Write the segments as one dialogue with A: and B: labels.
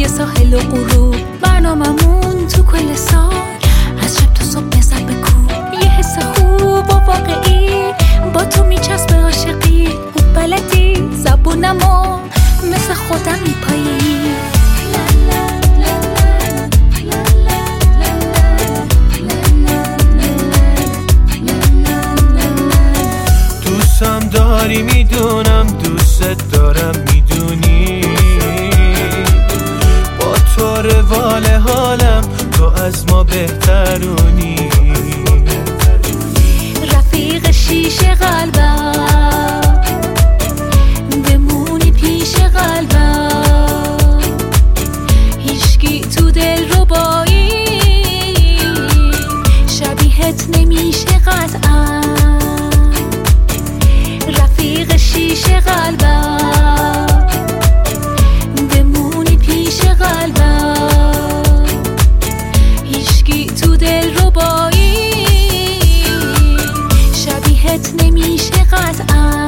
A: ساحل و غروب، برناممون تو کل سال از شب تا صبح نزد به کوب. یه حس خوب و واقعی با تو میچسبه عاشقی، خوب بلدی زبونمو مثل خودم میپایی.
B: دوستم داری میدونم، دوست دارم میدونی، با تو روال حالم، تو از ما بهترونی.
A: رفیق شیشه قلبم بمونی پیش قلبم، هیچکی تو دل رو بایی شبیهت نمیشه قطعا. رفیق شیشه قلبم بمونی پیش قلبم، هیچکی تو دل رو بایی شبیهت نمیشه قطعا.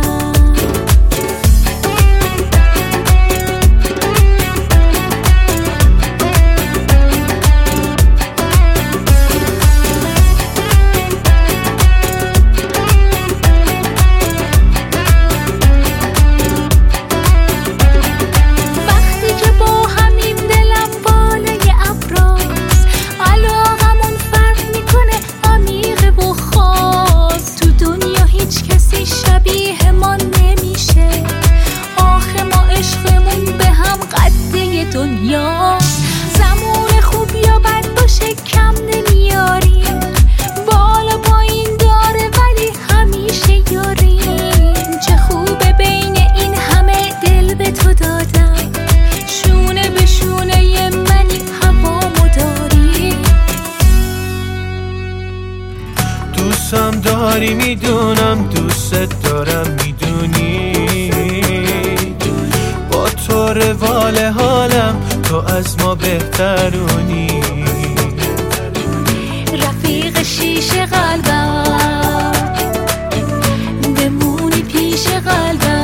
A: زمان خوب یا بد باشه کم نمیاریم، بالا پایین داره ولی همیشه یاریم. چه خوبه بین این همه دل به تو دادم، شونه به شونه منی هوامو داری.
B: دوستم داری میدونم، دوست دارم میدونی، با تو روال حالم، تو از ما بهترونی.
A: رفیق شیشه قلبم بمونی پیش قلبم،